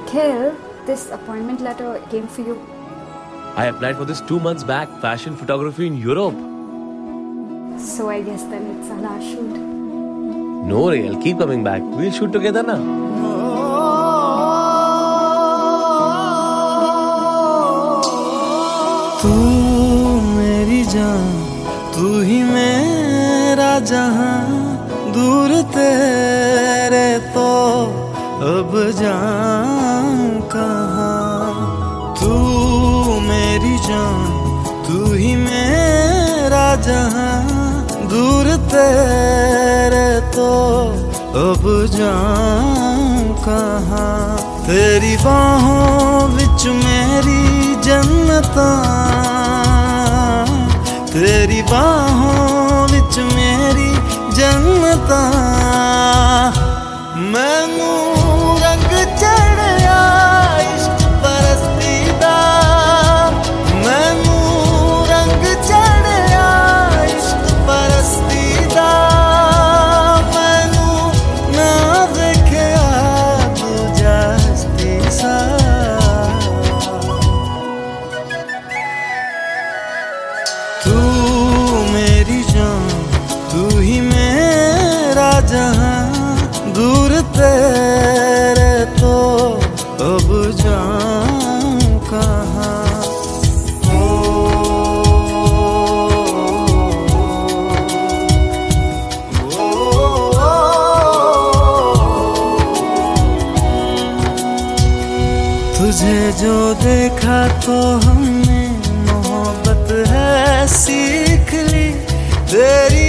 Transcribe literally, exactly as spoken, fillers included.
Nikhil, this appointment letter came for you. I applied for this two months back, fashion photography in Europe. So I guess then it's a last shoot. No, Ray, I'll keep coming back. We'll shoot together na. तू मेरी जान, तू ही मेरा जहां, दूर तेरे तो अब जाऊं कहाँ। तू मेरी जान, तू ही मेरा जहां, दूर तेरे तो अब जाऊं कहाँ। तेरी बाहों विच मेरी जन्नतां, तेरी बाहों विच मेरी जन्नतां। मैनू रंग चढ़िया इश्क परस्ती दा, मैनू रंग चढ़िया इश्क परस्ती दा। मैनू ना देखिया दूजा हस्ती सा। तू मेरी जान, तू ही मेरा जहां, दूर तेरे तो अब जाऊं कहाँ। तुझे जो देखा तो हमने मोहब्बत है सीख ली, तेरी